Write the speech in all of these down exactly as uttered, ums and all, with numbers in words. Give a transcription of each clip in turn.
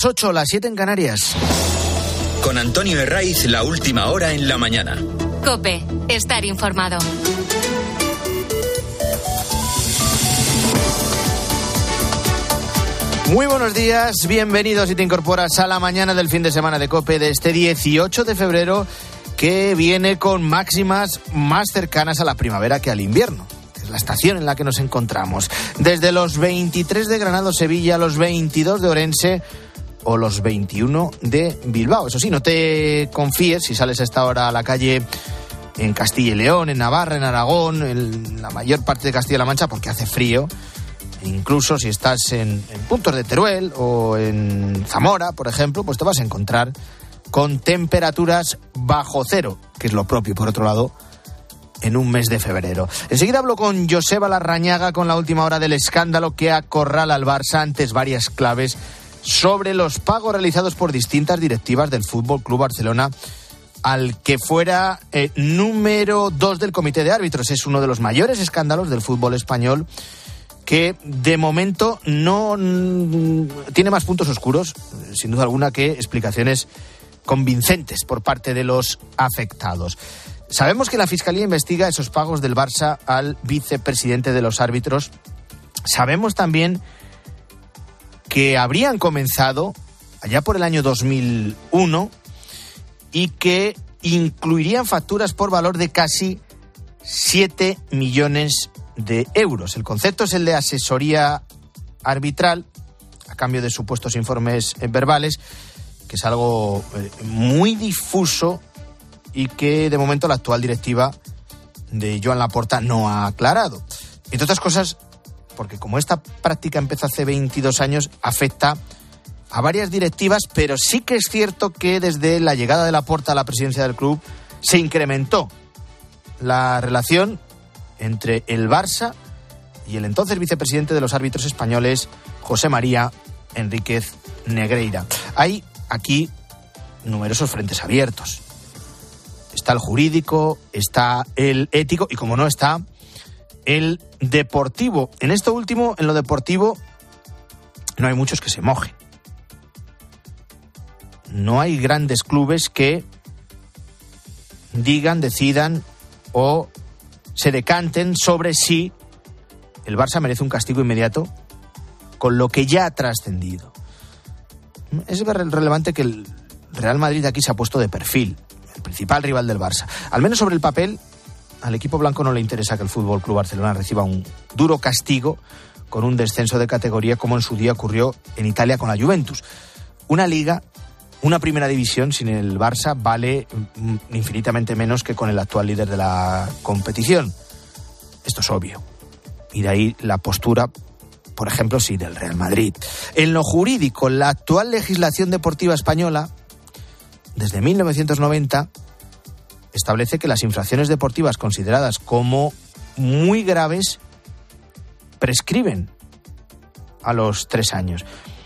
ocho, las siete en Canarias. Con Antonio Herraiz, la última hora en la mañana. COPE, estar informado. Muy buenos días, bienvenidos si te incorporas a la mañana del fin de semana de COPE de este dieciocho de febrero, que viene con máximas más cercanas a la primavera que al invierno. Es la estación en la que nos encontramos. Desde los veintitrés de Granada, Sevilla, los veintidós de Orense o los veintiuno de Bilbao. Eso sí, no te confíes si sales a esta hora a la calle en Castilla y León, en Navarra, en Aragón, en la mayor parte de Castilla-La Mancha, porque hace frío. Incluso si estás en, en puntos de Teruel o en Zamora, por ejemplo, pues te vas a encontrar con temperaturas bajo cero, que es lo propio, por otro lado, en un mes de febrero. Enseguida hablo con Joseba Larrañaga con la última hora del escándalo que acorrala al Barça, antes varias claves sobre los pagos realizados por distintas directivas del Fútbol Club Barcelona al que fuera eh, número dos del comité de árbitros. Es uno de los mayores escándalos del fútbol español, que de momento no n- tiene más puntos oscuros, sin duda alguna, que explicaciones convincentes por parte de los afectados. Sabemos que la Fiscalía investiga esos pagos del Barça al vicepresidente de los árbitros. Sabemos también que habrían comenzado allá por el año dos mil uno y que incluirían facturas por valor de casi siete millones de euros. El concepto es el de asesoría arbitral a cambio de supuestos informes verbales, que es algo muy difuso y que de momento la actual directiva de Joan Laporta no ha aclarado. Entre otras cosas, porque como esta práctica empezó hace veintidós años, afecta a varias directivas, pero sí que es cierto que desde la llegada de Laporta a la presidencia del club se incrementó la relación entre el Barça y el entonces vicepresidente de los árbitros españoles, José María Enríquez Negreira. Hay aquí numerosos frentes abiertos. Está el jurídico, está el ético y, como no, está el deportivo. En esto último, en lo deportivo, no hay muchos que se mojen. No hay grandes clubes que digan, decidan o se decanten sobre si el Barça merece un castigo inmediato con lo que ya ha trascendido. Es relevante que el Real Madrid aquí se ha puesto de perfil, el principal rival del Barça. Al menos sobre el papel, al equipo blanco no le interesa que el Fútbol Club Barcelona reciba un duro castigo con un descenso de categoría, como en su día ocurrió en Italia con la Juventus. Una liga, una primera división sin el Barça vale infinitamente menos que con el actual líder de la competición. Esto es obvio. Y de ahí la postura, por ejemplo, sí, del Real Madrid. En lo jurídico, la actual legislación deportiva española, desde mil novecientos noventa, establece que las infracciones deportivas consideradas como muy graves prescriben a los tres años.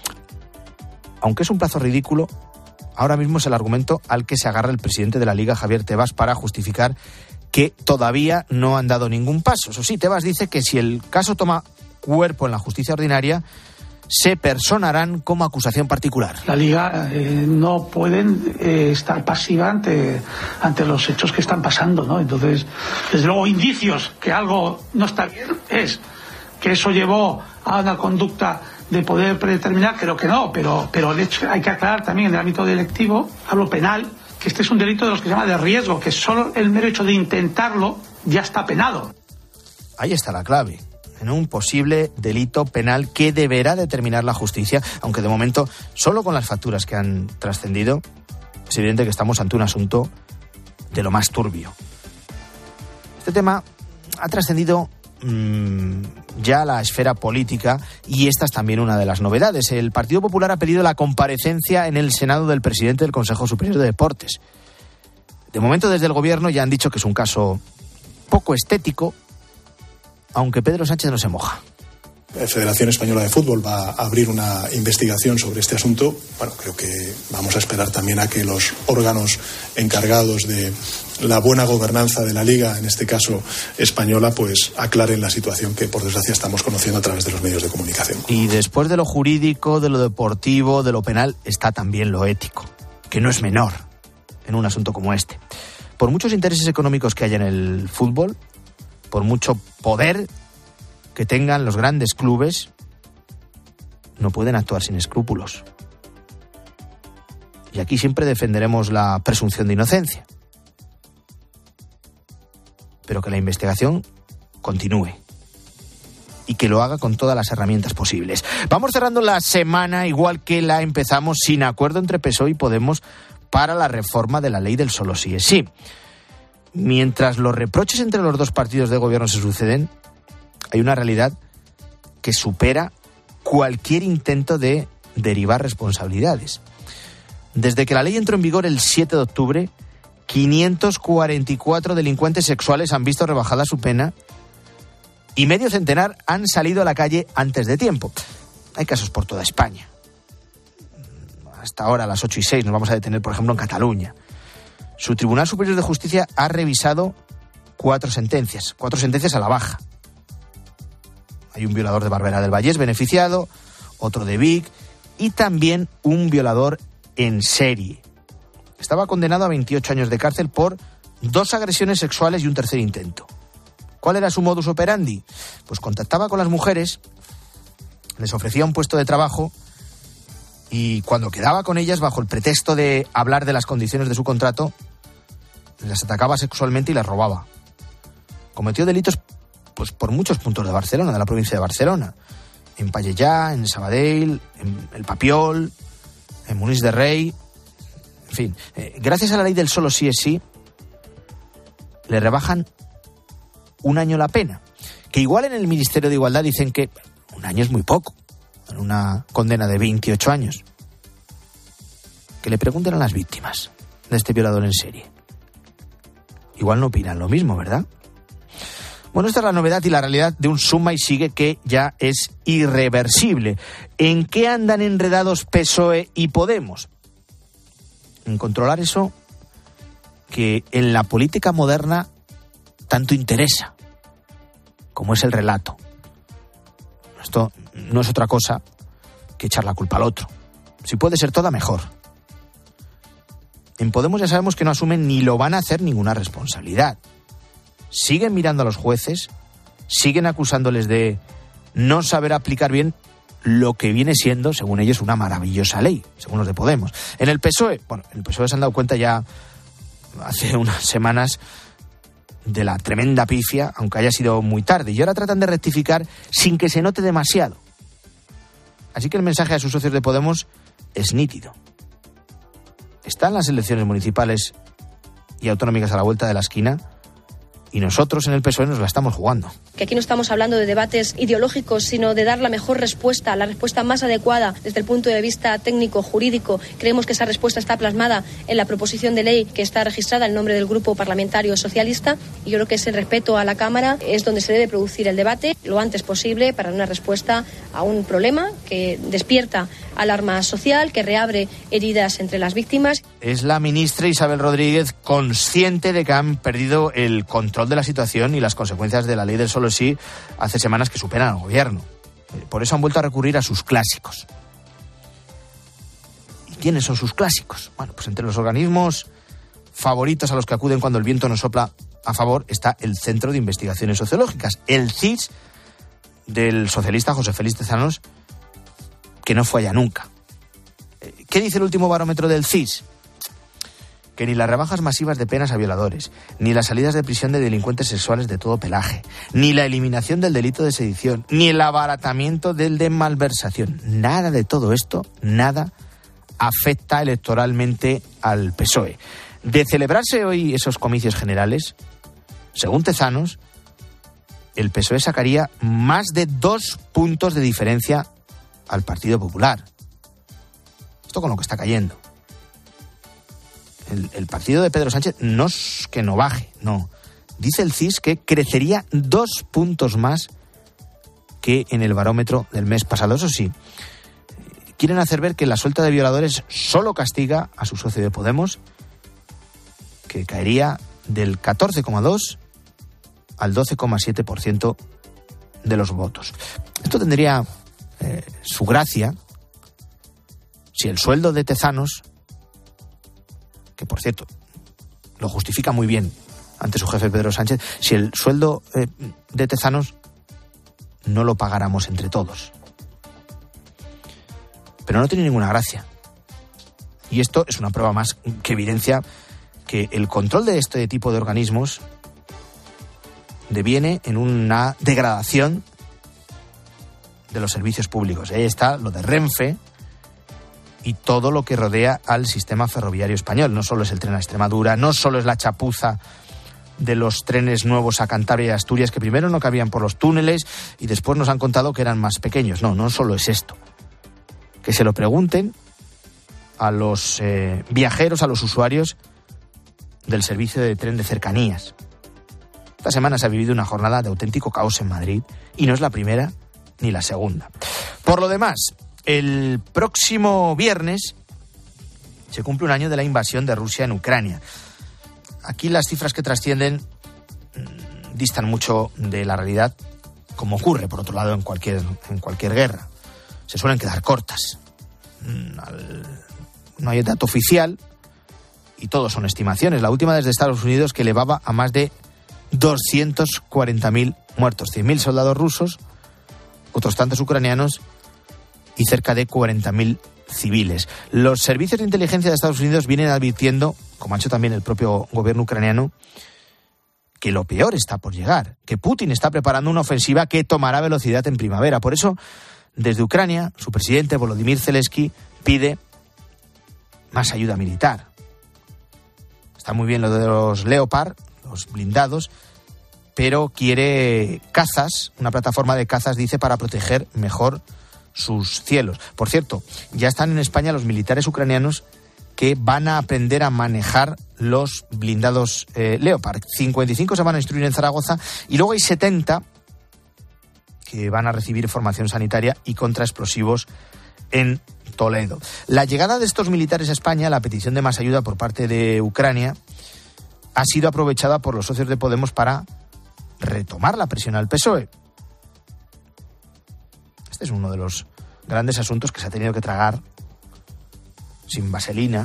Aunque es un plazo ridículo, ahora mismo es el argumento al que se agarra el presidente de la Liga, Javier Tebas, para justificar que todavía no han dado ningún paso. Eso sí, Tebas dice que si el caso toma cuerpo en la justicia ordinaria, se personarán como acusación particular. La Liga eh, no pueden eh, estar pasiva ante, ante los hechos que están pasando, ¿no? Entonces, desde luego, indicios que algo no está bien es que eso llevó a una conducta de poder predeterminar, creo que no, pero, pero el hecho, hay que aclarar también en el ámbito delictivo, hablo penal, que este es un delito de los que se llama de riesgo, que solo el mero hecho de intentarlo ya está penado. Ahí está la clave, en un posible delito penal que deberá determinar la justicia, aunque de momento, solo con las facturas que han trascendido, es evidente que estamos ante un asunto de lo más turbio. Este tema ha trascendido mmm, ya a la esfera política, y esta es también una de las novedades. El Partido Popular ha pedido la comparecencia en el Senado del presidente del Consejo Superior de Deportes. De momento, desde el gobierno ya han dicho que es un caso poco estético, aunque Pedro Sánchez no se moja. La Federación Española de Fútbol va a abrir una investigación sobre este asunto. Bueno, creo que vamos a esperar también a que los órganos encargados de la buena gobernanza de la Liga, en este caso española, pues aclaren la situación que por desgracia estamos conociendo a través de los medios de comunicación. Y después de lo jurídico, de lo deportivo, de lo penal, está también lo ético, que no es menor en un asunto como este. Por muchos intereses económicos que haya en el fútbol, por mucho poder que tengan los grandes clubes, no pueden actuar sin escrúpulos. Y aquí siempre defenderemos la presunción de inocencia. Pero que la investigación continúe y que lo haga con todas las herramientas posibles. Vamos cerrando la semana igual que la empezamos, sin acuerdo entre P S O E y Podemos para la reforma de la ley del solo sí es sí. Mientras los reproches entre los dos partidos de gobierno se suceden, hay una realidad que supera cualquier intento de derivar responsabilidades. Desde que la ley entró en vigor el siete de octubre, quinientos cuarenta y cuatro delincuentes sexuales han visto rebajada su pena y medio centenar han salido a la calle antes de tiempo. Hay casos por toda España. Hasta ahora, a las ocho y seis, nos vamos a detener, por ejemplo, en Cataluña. Su Tribunal Superior de Justicia ha revisado cuatro sentencias, cuatro sentencias a la baja. Hay un violador de Barberá del Vallès beneficiado, otro de Vic y también un violador en serie. Estaba condenado a veintiocho años de cárcel por dos agresiones sexuales y un tercer intento. ¿Cuál era su modus operandi? Pues contactaba con las mujeres, les ofrecía un puesto de trabajo y cuando quedaba con ellas, bajo el pretexto de hablar de las condiciones de su contrato, las atacaba sexualmente y las robaba. Cometió delitos pues por muchos puntos de Barcelona, de la provincia de Barcelona. En Pallejà, en Sabadell, en El Papiol, en Molins de Rei. En fin, eh, gracias a la ley del solo sí es sí, le rebajan un año la pena. Que igual en el Ministerio de Igualdad dicen que un año es muy poco, en una condena de veintiocho años. Que le pregunten a las víctimas de este violador en serie. Igual no opinan lo mismo, ¿verdad? Bueno, esta es la novedad y la realidad de un suma y sigue que ya es irreversible. ¿En qué andan enredados P S O E y Podemos? En controlar eso que en la política moderna tanto interesa, como es el relato. Esto no es otra cosa que echar la culpa al otro. Si puede ser toda, mejor. En Podemos ya sabemos que no asumen ni lo van a hacer ninguna responsabilidad. Siguen mirando a los jueces, siguen acusándoles de no saber aplicar bien lo que viene siendo, según ellos, una maravillosa ley, según los de Podemos. En el P S O E, bueno, en el P S O E se han dado cuenta ya hace unas semanas de la tremenda pifia, aunque haya sido muy tarde, y ahora tratan de rectificar sin que se note demasiado. Así que el mensaje a sus socios de Podemos es nítido. Están las elecciones municipales y autonómicas a la vuelta de la esquina, y nosotros en el P S O E nos la estamos jugando. Que aquí no estamos hablando de debates ideológicos, sino de dar la mejor respuesta, la respuesta más adecuada desde el punto de vista técnico, jurídico. Creemos que esa respuesta está plasmada en la proposición de ley que está registrada en nombre del Grupo Parlamentario Socialista, y yo creo que ese respeto a la Cámara es donde se debe producir el debate lo antes posible para una respuesta a un problema que despierta alarma social, que reabre heridas entre las víctimas. Es la ministra Isabel Rodríguez consciente de que han perdido el control de la situación y las consecuencias de la ley del solo sí hace semanas que superan al gobierno. Por eso han vuelto a recurrir a sus clásicos. ¿Y quiénes son sus clásicos? Bueno, pues entre los organismos favoritos a los que acuden cuando el viento nos sopla a favor está el Centro de Investigaciones Sociológicas, el C I S, del socialista José Félix Tezanos, que no falla nunca. ¿Qué dice el último barómetro del C I S? Que ni las rebajas masivas de penas a violadores, ni las salidas de prisión de delincuentes sexuales de todo pelaje, ni la eliminación del delito de sedición, ni el abaratamiento del de malversación, nada de todo esto, nada afecta electoralmente al P S O E. De celebrarse hoy esos comicios generales, según Tezanos, el P S O E sacaría más de dos puntos de diferencia al Partido Popular. Esto con lo que está cayendo. El, el partido de Pedro Sánchez no es que no baje, no. Dice el C I S que crecería dos puntos más que en el barómetro del mes pasado. Eso sí, quieren hacer ver que la suelta de violadores solo castiga a su socio de Podemos, que caería del catorce coma dos al doce coma siete por ciento de los votos. Esto tendría eh, su gracia si el sueldo de Tezanos, que por cierto lo justifica muy bien ante su jefe Pedro Sánchez, si el sueldo eh, de Tezanos no lo pagáramos entre todos. Pero no tiene ninguna gracia. Y esto es una prueba más que evidencia que el control de este tipo de organismos deviene en una degradación de los servicios públicos. Ahí está lo de Renfe y todo lo que rodea al sistema ferroviario español. No solo es el tren a Extremadura, no solo es la chapuza de los trenes nuevos a Cantabria y Asturias, que primero no cabían por los túneles y después nos han contado que eran más pequeños. No, no solo es esto. Que se lo pregunten a los eh, viajeros, a los usuarios del servicio de tren de cercanías. Esta semana se ha vivido una jornada de auténtico caos en Madrid y no es la primera ni la segunda. Por lo demás, el próximo viernes se cumple un año de la invasión de Rusia en Ucrania. Aquí las cifras que trascienden mmm, distan mucho de la realidad, como ocurre, por otro lado, en cualquier, en cualquier guerra. Se suelen quedar cortas. Mm, al, no hay dato oficial y todo son estimaciones. La última desde Estados Unidos, que elevaba a más de doscientos cuarenta mil muertos, cien mil soldados rusos, otros tantos ucranianos y cerca de cuarenta mil civiles. Los servicios de inteligencia de Estados Unidos vienen advirtiendo, como ha hecho también el propio gobierno ucraniano, que lo peor está por llegar, que Putin está preparando una ofensiva que tomará velocidad en primavera. Por eso, desde Ucrania, su presidente Volodymyr Zelensky pide más ayuda militar. Está muy bien lo de los Leopard, los blindados, pero quiere cazas, una plataforma de cazas, dice, para proteger mejor sus cielos. Por cierto, ya están en España los militares ucranianos que van a aprender a manejar los blindados eh, Leopard. cincuenta y cinco se van a instruir en Zaragoza y luego hay setenta que van a recibir formación sanitaria y contraexplosivos en Toledo. La llegada de estos militares a España, la petición de más ayuda por parte de Ucrania, ha sido aprovechada por los socios de Podemos para retomar la presión al P S O E. Este es uno de los grandes asuntos que se ha tenido que tragar sin vaselina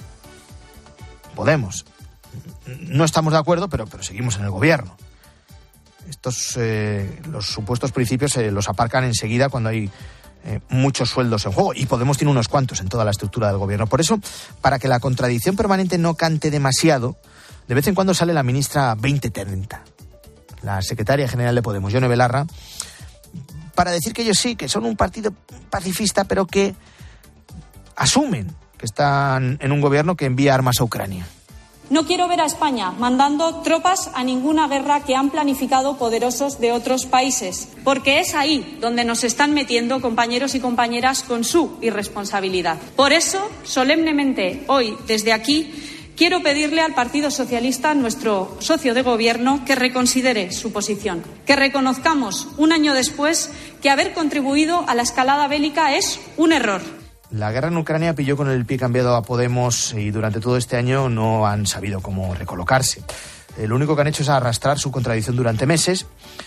Podemos. No estamos de acuerdo, pero, pero seguimos en el gobierno. Estos, eh, los supuestos principios se eh, los aparcan enseguida cuando hay eh, muchos sueldos en juego, y Podemos tiene unos cuantos en toda la estructura del gobierno. Por eso, para que la contradicción permanente no cante demasiado, de vez en cuando sale la ministra veinte treinta, la secretaria general de Podemos, Yone Belarra, para decir que ellos sí, que son un partido pacifista, pero que asumen que están en un gobierno que envía armas a Ucrania. No quiero ver a España mandando tropas a ninguna guerra que han planificado poderosos de otros países, porque es ahí donde nos están metiendo compañeros y compañeras con su irresponsabilidad. Por eso, solemnemente, hoy, desde aquí, quiero pedirle al Partido Socialista, nuestro socio de gobierno, que reconsidere su posición, que reconozcamos un año después que haber contribuido a la escalada bélica es un error. La guerra en Ucrania pilló con el pie cambiado a Podemos y durante todo este año no han sabido cómo recolocarse. Eh, lo único que han hecho es arrastrar su contradicción durante meses,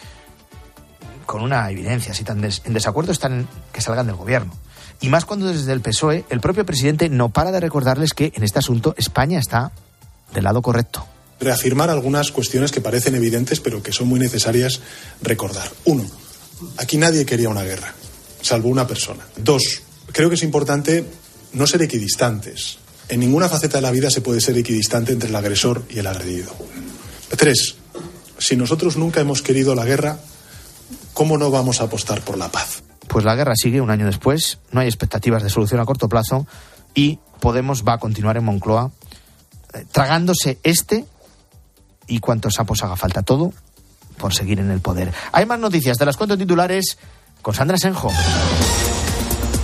con una evidencia. Si tan des- en desacuerdo están en que salgan del gobierno. Y más cuando desde el P S O E el propio presidente no para de recordarles que en este asunto España está del lado correcto. Reafirmar algunas cuestiones que parecen evidentes pero que son muy necesarias recordar. Uno, aquí nadie quería una guerra, salvo una persona. Dos, creo que es importante no ser equidistantes. En ninguna faceta de la vida se puede ser equidistante entre el agresor y el agredido. Tres, si nosotros nunca hemos querido la guerra, ¿cómo no vamos a apostar por la paz? Pues la guerra sigue un año después, no hay expectativas de solución a corto plazo y Podemos va a continuar en Moncloa eh, tragándose este y cuantos sapos haga falta, todo por seguir en el poder. Hay más noticias, te las cuento en titulares con Sandra Senjo.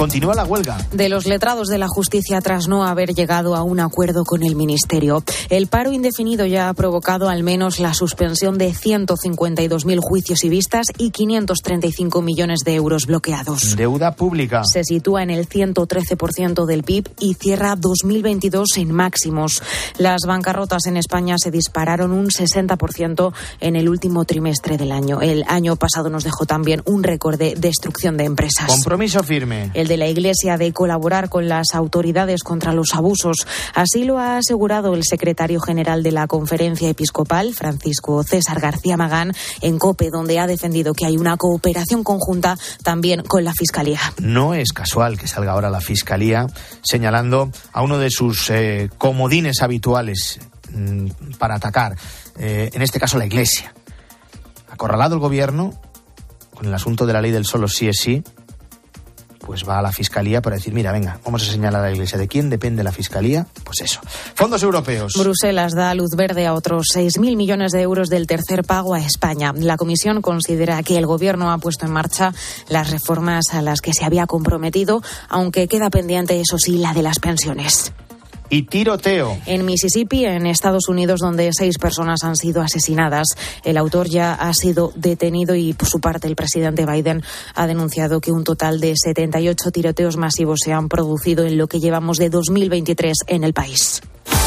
Continúa la huelga de los letrados de la justicia tras no haber llegado a un acuerdo con el Ministerio. El paro indefinido ya ha provocado al menos la suspensión de ciento cincuenta y dos mil juicios y vistas y quinientos treinta y cinco millones de euros bloqueados. Deuda pública se sitúa en el ciento trece por ciento del P I B y cierra dos mil veintidós en máximos. Las bancarrotas en España se dispararon un sesenta por ciento en el último trimestre del año. El año pasado nos dejó también un récord de destrucción de empresas. Compromiso firme. El de la Iglesia de colaborar con las autoridades contra los abusos. Así lo ha asegurado el secretario general de la Conferencia Episcopal, Francisco César García Magán, en COPE, donde ha defendido que hay una cooperación conjunta también con la Fiscalía. No es casual que salga ahora la Fiscalía señalando a uno de sus eh, comodines habituales mmm, para atacar, eh, en este caso la Iglesia. Acorralado el gobierno con el asunto de la ley del solo sí es sí, pues va a la Fiscalía para decir, mira, venga, vamos a señalar a la Iglesia. ¿De quién depende la Fiscalía? Pues eso. Fondos europeos. Bruselas da luz verde a otros seis mil millones de euros del tercer pago a España. La Comisión considera que el Gobierno ha puesto en marcha las reformas a las que se había comprometido, aunque queda pendiente, eso sí, la de las pensiones. Y tiroteo. En Mississippi, en Estados Unidos, donde seis personas han sido asesinadas. El autor ya ha sido detenido y, por su parte, el presidente Biden ha denunciado que un total de setenta y ocho tiroteos masivos se han producido en lo que llevamos de dos mil veintitrés en el país.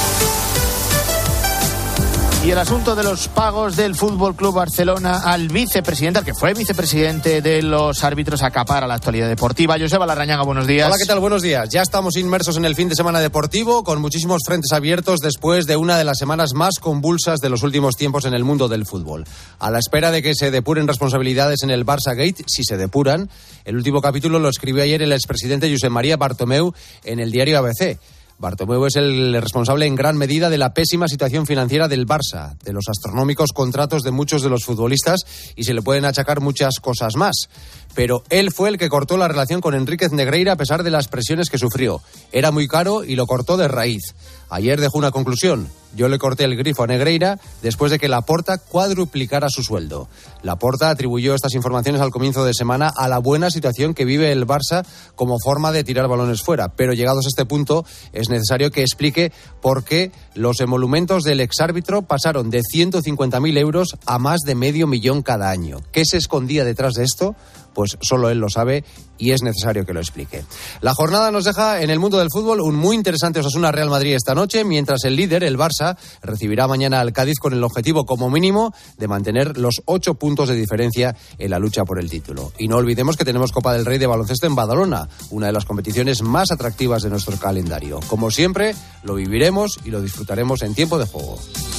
Y el asunto de los pagos del Fútbol Club Barcelona al vicepresidente, al que fue vicepresidente de los árbitros, acapara la actualidad deportiva. Joseba Larrañaga, buenos días. Hola, ¿qué tal? Buenos días. Ya estamos inmersos en el fin de semana deportivo, con muchísimos frentes abiertos después de una de las semanas más convulsas de los últimos tiempos en el mundo del fútbol. A la espera de que se depuren responsabilidades en el Barça Gate, si se depuran, el último capítulo lo escribió ayer el expresidente Josep María Bartomeu en el diario A B C. Bartomeu es el responsable en gran medida de la pésima situación financiera del Barça, de los astronómicos contratos de muchos de los futbolistas, y se le pueden achacar muchas cosas más. Pero él fue el que cortó la relación con Enríquez Negreira a pesar de las presiones que sufrió. Era muy caro y lo cortó de raíz. Ayer dejó una conclusión. Yo le corté el grifo a Negreira después de que Laporta cuadruplicara su sueldo. Laporta atribuyó estas informaciones al comienzo de semana a la buena situación que vive el Barça como forma de tirar balones fuera. Pero llegados a este punto es necesario que explique por qué los emolumentos del exárbitro pasaron de ciento cincuenta mil euros a más de medio millón cada año. ¿Qué se escondía detrás de esto? Pues solo él lo sabe y es necesario que lo explique. La jornada nos deja en el mundo del fútbol un muy interesante Osasuna Real Madrid esta noche, mientras el líder, el Barça, recibirá mañana al Cádiz con el objetivo como mínimo de mantener los ocho puntos de diferencia en la lucha por el título. Y no olvidemos que tenemos Copa del Rey de baloncesto en Badalona, una de las competiciones más atractivas de nuestro calendario. Como siempre, lo viviremos y lo disfrutaremos en tiempo de juego.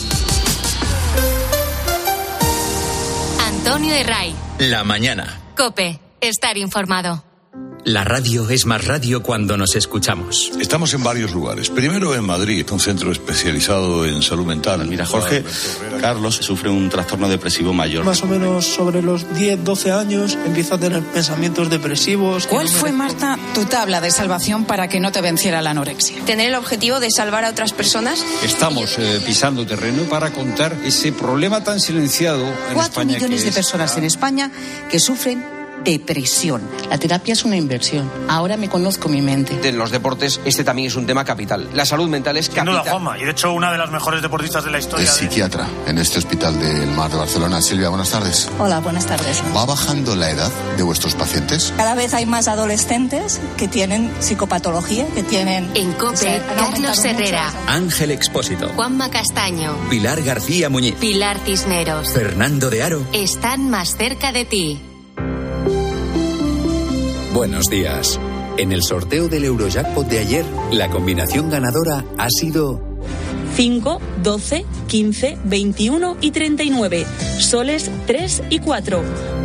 Antonio Herray. La mañana. COPE. Estar informado. La radio es más radio cuando nos escuchamos. Estamos en varios lugares. Primero en Madrid, un centro especializado en salud mental. Mira, Jorge, Carlos sufre un trastorno depresivo mayor. Más o menos sobre los diez, doce años empieza a tener pensamientos depresivos. ¿Cuál fue, Marta, tu tabla de salvación para que no te venciera la anorexia? Tener el objetivo de salvar a otras personas. Estamos eh, pisando terreno para contar ese problema tan silenciado en Cuatro España. Cuatro millones que de es... personas en España que sufren depresión. La terapia es una inversión. Ahora me conozco mi mente. En los deportes este también es un tema capital. La salud mental es capital. Sin duda, Juanma, y de hecho una de las mejores deportistas de la historia. Es psiquiatra en este Hospital del Mar de Barcelona. Silvia, buenas tardes. Hola, buenas tardes. ¿Va bajando la edad de vuestros pacientes? Cada vez hay más adolescentes que tienen psicopatología, que tienen... En COPE, Carlos Herrera. Mucho. Ángel Expósito. Juanma Castaño. Pilar García Muñiz. Pilar Cisneros. Fernando de Aro. Están más cerca de ti. Buenos días. En el sorteo del Eurojackpot de ayer, la combinación ganadora ha sido cinco, doce, quince, veintiuno y treinta y nueve. Soles tres y cuatro.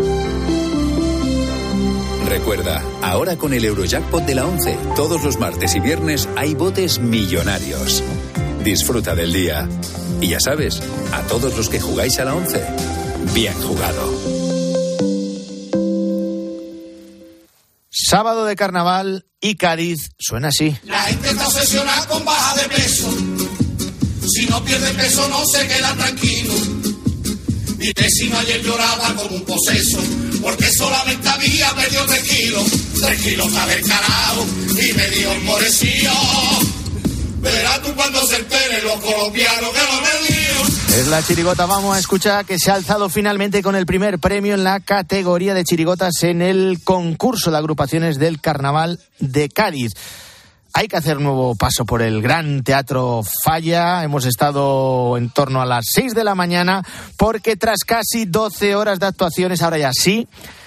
Recuerda, ahora con el Eurojackpot de la once, todos los martes y viernes hay botes millonarios. Disfruta del día. Y ya sabes, a todos los que jugáis a la once, bien jugado. Sábado de carnaval y Cádiz suena así. La gente está obsesionada con baja de peso. Si no pierde peso no se queda tranquilo. Mi vecino ayer lloraba como un poseso, porque solamente había medio de kilo, tres kilos del carajo y medio morecillo. Verás tú cuando se enteren los colombianos que lo medio. Es la chirigota, vamos a escuchar, que se ha alzado finalmente con el primer premio en la categoría de chirigotas en el concurso de agrupaciones del Carnaval de Cádiz. Hay que hacer un nuevo paso por el Gran Teatro Falla. Hemos estado en torno a las seis de la mañana porque tras casi doce horas de actuaciones, ahora ya sí,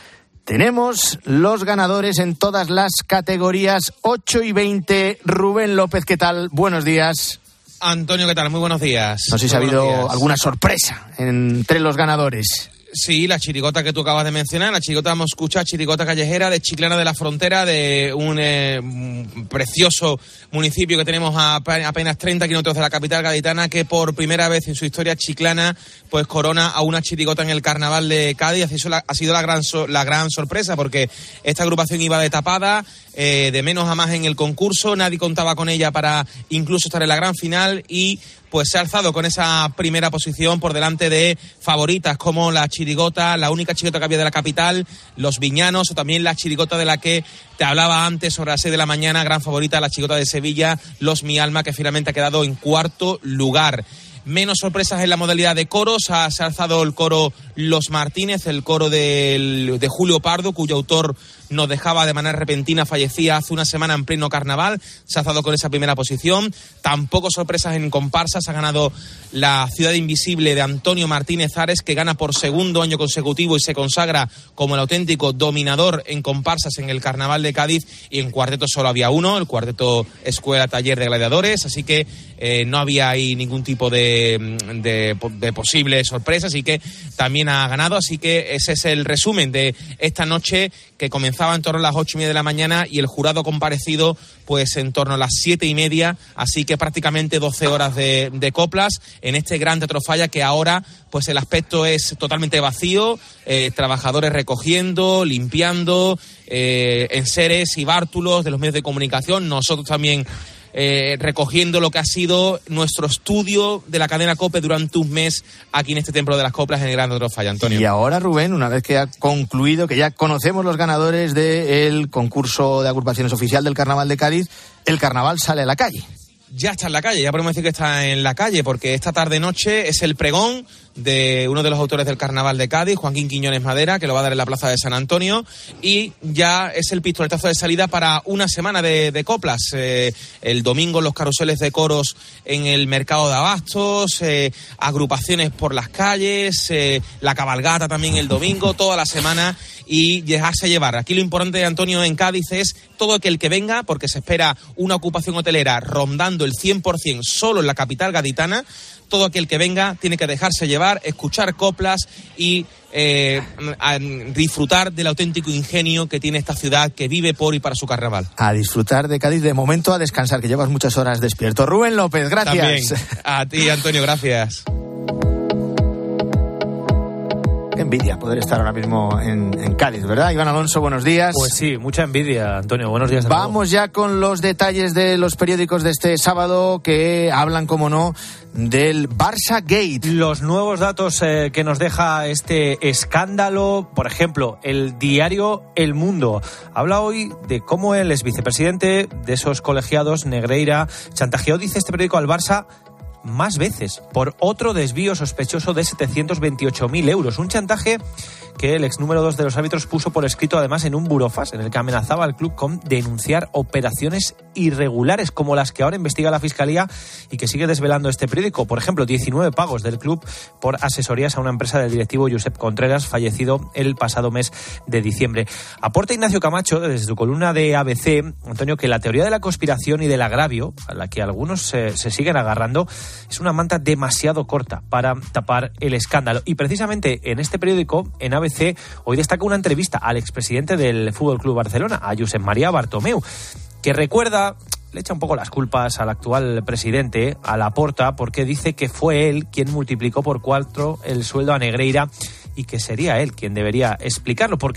tenemos los ganadores en todas las categorías. Ocho y veinte. Rubén López, ¿qué tal? Buenos días. Antonio, ¿qué tal? Muy buenos días. No sé si ha habido alguna sorpresa entre los ganadores. Sí, la chirigota que tú acabas de mencionar, la chirigota moscucha, chirigota callejera de Chiclana de la Frontera, de un eh, precioso municipio que tenemos a apenas treinta kilómetros de la capital gaditana, que por primera vez en su historia Chiclana pues corona a una chirigota en el Carnaval de Cádiz. Eso ha sido la gran, so, la gran sorpresa, porque esta agrupación iba de tapada, eh, de menos a más en el concurso, nadie contaba con ella para incluso estar en la gran final, y pues se ha alzado con esa primera posición por delante de favoritas como la chirigota, la única chirigota que había de la capital, los Viñanos, o también la chirigota de la que te hablaba antes sobre las seis de la mañana, gran favorita, la chirigota de Sevilla, los Mi Alma, que finalmente ha quedado en cuarto lugar. Menos sorpresas en la modalidad de coros. Ha, se ha alzado el coro Los Martínez, el coro de, de Julio Pardo, cuyo autor nos dejaba de manera repentina, fallecía hace una semana en pleno carnaval. Se ha alzado con esa primera posición. Tampoco sorpresas en comparsas. Ha ganado la Ciudad Invisible de Antonio Martínez Ares, que gana por segundo año consecutivo y se consagra como el auténtico dominador en comparsas en el Carnaval de Cádiz. Y en cuarteto solo había uno, el cuarteto Escuela Taller de Gladiadores, así que eh, no había ahí ningún tipo de, de, de posible sorpresa, así que también ha ganado. Así que ese es el resumen de esta noche, que comenzaba en torno a las ocho y media de la mañana y el jurado comparecido pues en torno a las siete y media, así que prácticamente doce horas de, de coplas en este Gran Teatro Falla, que ahora pues el aspecto es totalmente vacío, eh, trabajadores recogiendo, limpiando, eh, enseres y bártulos de los medios de comunicación, nosotros también Eh, recogiendo lo que ha sido nuestro estudio de la cadena COPE durante un mes aquí en este Templo de las Coplas en el Gran Teatro Falla, Antonio. Y ahora, Rubén, una vez que ha concluido, que ya conocemos los ganadores del concurso de agrupaciones oficial del Carnaval de Cádiz, el Carnaval sale a la calle. Ya está en la calle, ya podemos decir que está en la calle, porque esta tarde-noche es el pregón de uno de los autores del Carnaval de Cádiz, Joaquín Quiñones Madera, que lo va a dar en la Plaza de San Antonio, y ya es el pistoletazo de salida para una semana de, de coplas. Eh, el domingo los carruseles de coros en el mercado de abastos, eh, agrupaciones por las calles, eh, la cabalgata también el domingo, toda la semana, y dejarse llevar. Aquí lo importante, Antonio, en Cádiz es todo aquel que venga, porque se espera una ocupación hotelera rondando el cien por ciento solo en la capital gaditana. Todo aquel que venga tiene que dejarse llevar, escuchar coplas y eh, a disfrutar del auténtico ingenio que tiene esta ciudad, que vive por y para su carnaval. A disfrutar de Cádiz, de momento a descansar, que llevas muchas horas despierto. Rubén López, gracias. También. A ti, Antonio, gracias. Qué envidia poder estar ahora mismo en, en Cádiz, ¿verdad? Iván Alonso, buenos días. Pues sí, mucha envidia, Antonio. Buenos días. Vamos ya con los detalles de los periódicos de este sábado, que hablan, como no, del Barça Gate. Los nuevos datos eh, que nos deja este escándalo. Por ejemplo, el diario El Mundo habla hoy de cómo el ex vicepresidente de esos colegiados, Negreira, chantajeó, dice este periódico, al Barça más veces por otro desvío sospechoso de setecientos veintiocho mil euros. Un chantaje que el ex número dos de los árbitros puso por escrito, además, en un burofax en el que amenazaba al club con denunciar operaciones irregulares como las que ahora investiga la Fiscalía y que sigue desvelando este periódico. Por ejemplo, diecinueve pagos del club por asesorías a una empresa del directivo Josep Contreras, fallecido el pasado mes de diciembre. Aporta Ignacio Camacho, desde su columna de A B C, Antonio, que la teoría de la conspiración y del agravio, a la que algunos se, se siguen agarrando, es una manta demasiado corta para tapar el escándalo. Y precisamente en este periódico, en A B C, hoy destaca una entrevista al expresidente del F C Barcelona, a Josep María Bartomeu, que recuerda, le echa un poco las culpas al actual presidente, a Laporta, porque dice que fue él quien multiplicó por cuatro el sueldo a Negreira y que sería él quien debería explicarlo, porque él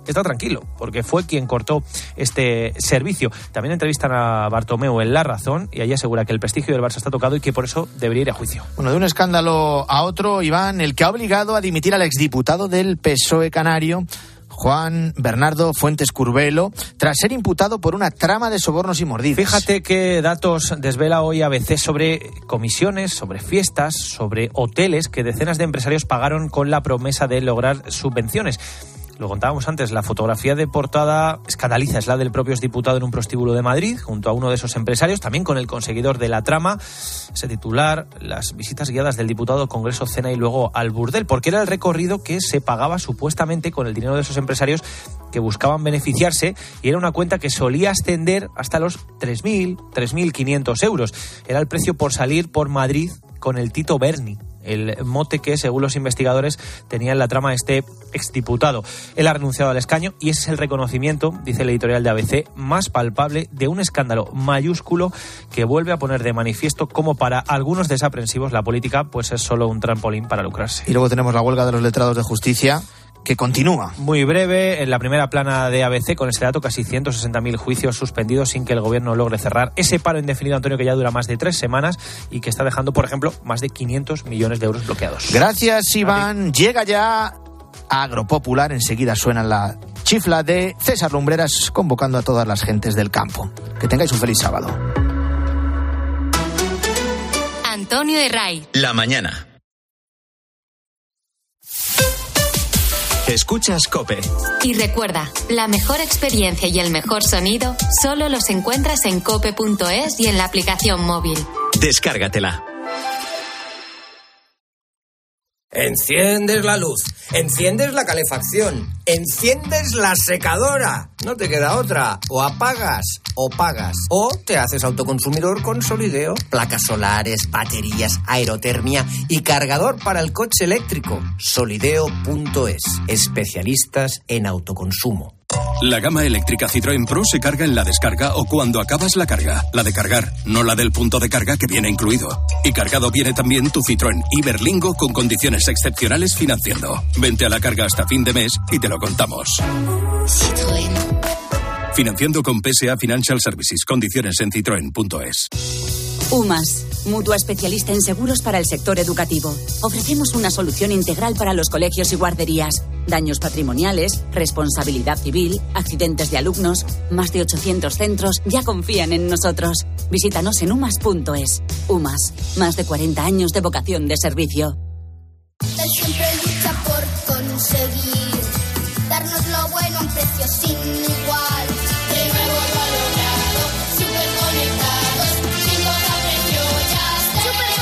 está tranquilo, porque fue quien cortó este servicio. También entrevistan a Bartomeu en La Razón y allí asegura que el prestigio del Barça está tocado y que por eso debería ir a juicio. Bueno, de un escándalo a otro, Iván, el que ha obligado a dimitir al exdiputado del P S O E canario, Juan Bernardo Fuentes Curbelo, tras ser imputado por una trama de sobornos y mordidas. Fíjate qué datos desvela hoy A B C sobre comisiones, sobre fiestas, sobre hoteles que decenas de empresarios pagaron con la promesa de lograr subvenciones. Lo contábamos antes, la fotografía de portada escandaliza, es la del propio exdiputado en un prostíbulo de Madrid, junto a uno de esos empresarios, también con el conseguidor de la trama. Ese titular, las visitas guiadas del diputado al Congreso, cena y luego al burdel, porque era el recorrido que se pagaba supuestamente con el dinero de esos empresarios que buscaban beneficiarse, y era una cuenta que solía ascender hasta los tres mil, tres mil quinientos euros. Era el precio por salir por Madrid con el Tito Berni, el mote que, según los investigadores, tenía en la trama este exdiputado. Él ha renunciado al escaño y ese es el reconocimiento, dice el editorial de A B C, más palpable de un escándalo mayúsculo que vuelve a poner de manifiesto cómo para algunos desaprensivos la política pues es solo un trampolín para lucrarse. Y luego tenemos la huelga de los letrados de justicia, que continúa. Muy breve, en la primera plana de A B C, con ese dato, casi ciento sesenta mil juicios suspendidos sin que el gobierno logre cerrar ese paro indefinido, Antonio, que ya dura más de tres semanas y que está dejando, por ejemplo, más de quinientos millones de euros bloqueados. Gracias, Iván. Llega ya Agropopular. Enseguida suena la chifla de César Lumbreras convocando a todas las gentes del campo. Que tengáis un feliz sábado. Antonio Herray. La mañana. Escuchas COPE. Y recuerda, la mejor experiencia y el mejor sonido solo los encuentras en cope punto es y en la aplicación móvil. Descárgatela. Enciendes la luz, enciendes la calefacción, enciendes la secadora. No te queda otra. O apagas o pagas. O te haces autoconsumidor con Solideo. Placas solares, baterías, aerotermia y cargador para el coche eléctrico. Solideo punto es. Especialistas en autoconsumo. La gama eléctrica Citroën Pro se carga en la descarga o cuando acabas la carga. La de cargar, no la del punto de carga que viene incluido. Y cargado viene también tu Citroën Iberlingo con condiciones excepcionales financiando. Vente a la carga hasta fin de mes y te lo contamos. Citroën. Financiando con P S A Financial Services. Condiciones en citroen punto es. UMAS, mutua especialista en seguros para el sector educativo. Ofrecemos una solución integral para los colegios y guarderías. Daños patrimoniales, responsabilidad civil, accidentes de alumnos. Más de ochocientos centros ya confían en nosotros. Visítanos en umas punto es. UMAS, más de cuarenta años de vocación de servicio. Él siempre lucha por conseguir darnos lo bueno a un precio sin igual. De nuevo lo ha logrado, súper conectados, sin cobrar precio, ya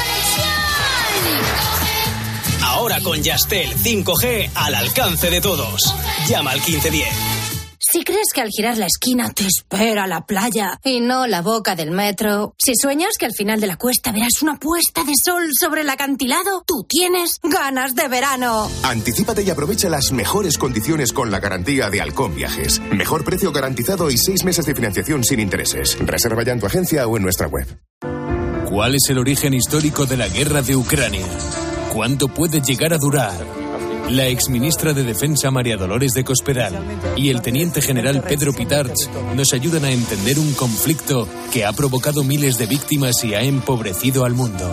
¡Súper conexión! Ahora con Yastel cinco G al alcance de todos. Llama al quince diez. Si crees que al girar la esquina te espera la playa y no la boca del metro, si sueñas que al final de la cuesta verás una puesta de sol sobre el acantilado, tú tienes ganas de verano. Anticípate y aprovecha las mejores condiciones con la garantía de Halcón Viajes. Mejor precio garantizado y seis meses de financiación sin intereses. Reserva ya en tu agencia o en nuestra web. ¿Cuál es el origen histórico de la guerra de Ucrania? ¿Cuánto puede llegar a durar? La exministra de Defensa María Dolores de Cospedal y el teniente general Pedro Pitarch nos ayudan a entender un conflicto que ha provocado miles de víctimas y ha empobrecido al mundo.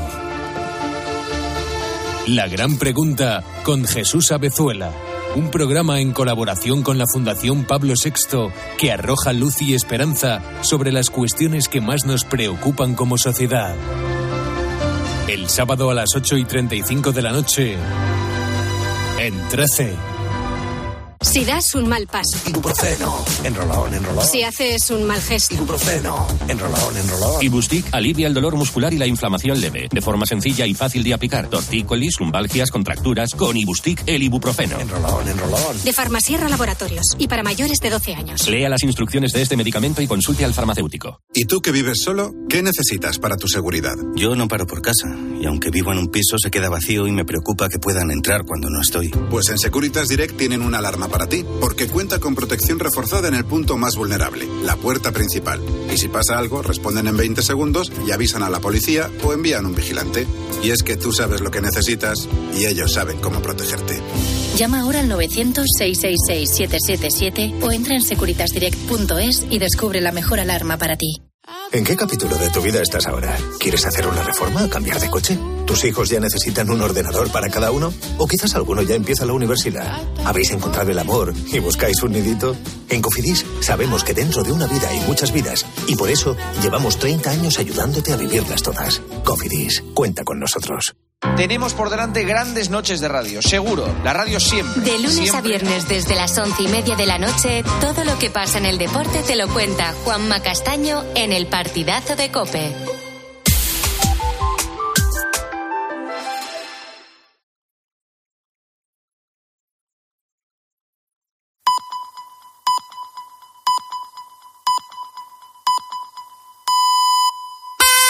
La gran pregunta con Jesús Abezuela, un programa en colaboración con la Fundación Pablo sexto que arroja luz y esperanza sobre las cuestiones que más nos preocupan como sociedad. El sábado a las ocho y treinta y cinco de la noche... en trece. Si das un mal paso. Ibuprofeno. Enrolón, enrolón. Si haces un mal gesto. Ibuprofeno. Enrolón, enrolón. Ibustic alivia el dolor muscular y la inflamación leve. De forma sencilla y fácil de aplicar. Tortícolis, lumbalgias, contracturas. Con Ibustic, el ibuprofeno. Enrolón, enrolón. De Farmasierra Laboratorios. Y para mayores de doce años. Lea las instrucciones de este medicamento y consulte al farmacéutico. ¿Y tú que vives solo? ¿Qué necesitas para tu seguridad? Yo no paro por casa y aunque vivo en un piso se queda vacío y me preocupa que puedan entrar cuando no estoy. Pues en Securitas Direct tienen una alarma para ti, porque cuenta con protección reforzada en el punto más vulnerable, la puerta principal. Y si pasa algo, responden en veinte segundos y avisan a la policía o envían un vigilante. Y es que tú sabes lo que necesitas y ellos saben cómo protegerte. Llama ahora al novecientos, seiscientos sesenta y seis, setecientos setenta y siete o entra en securitas direct punto es y descubre la mejor alarma para ti. ¿En qué capítulo de tu vida estás ahora? ¿Quieres hacer una reforma o cambiar de coche? ¿Tus hijos ya necesitan un ordenador para cada uno? ¿O quizás alguno ya empieza la universidad? ¿Habéis encontrado el amor y buscáis un nidito? En Cofidis sabemos que dentro de una vida hay muchas vidas y por eso llevamos treinta años ayudándote a vivirlas todas. Cofidis, cuenta con nosotros. Tenemos por delante grandes noches de radio, seguro. La radio siempre. De lunes siempre. a viernes desde las once y media de la noche, todo lo que pasa en el deporte te lo cuenta Juanma Castaño en El Partidazo de COPE.